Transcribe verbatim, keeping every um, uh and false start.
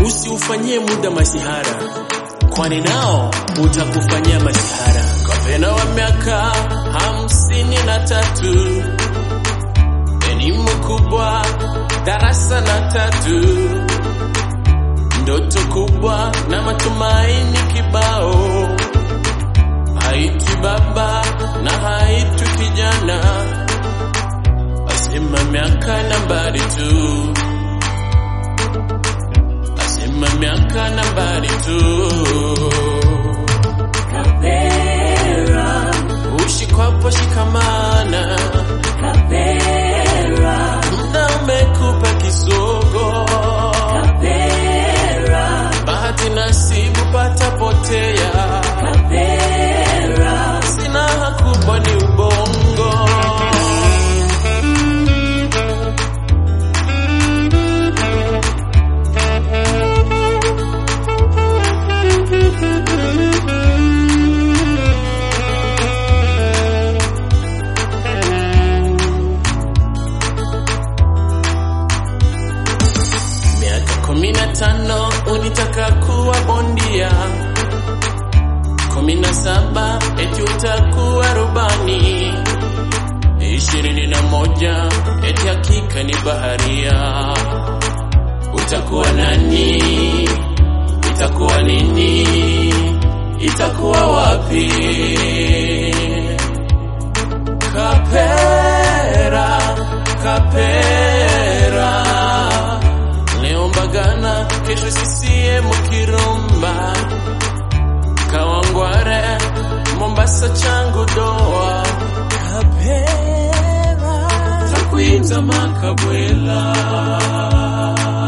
usiufanyie muda masihara, kwani nao utakufanyia masihara. Kapena wa miaka hamsini na tatu, elimu kubwa darasa la tatu, ndoto kubwa na matumaini kibao. Haitwi baba na haitwi kijana, asema miaka nambari tu, asema miaka nambari tu. Kapera, ushikwapo shikamana. Kapera, na umekupa kisogo. Kapera, bahati nasibu pata potea. Kapera, sina hakubwa ni ubongo. Kumi na tano unitaka kuwa bondia, kumi na saba eti utakuwa rubani, ishirini na moja eti hakika ni baharia. Utakuwa nani? Itakuwa nini? Itakuwa wapi? Kapera, kapera, leo Mbagana, kesho C C M Kirumba, Kawangware, Mombasa changu doa. Kapera, takuita Makabwela.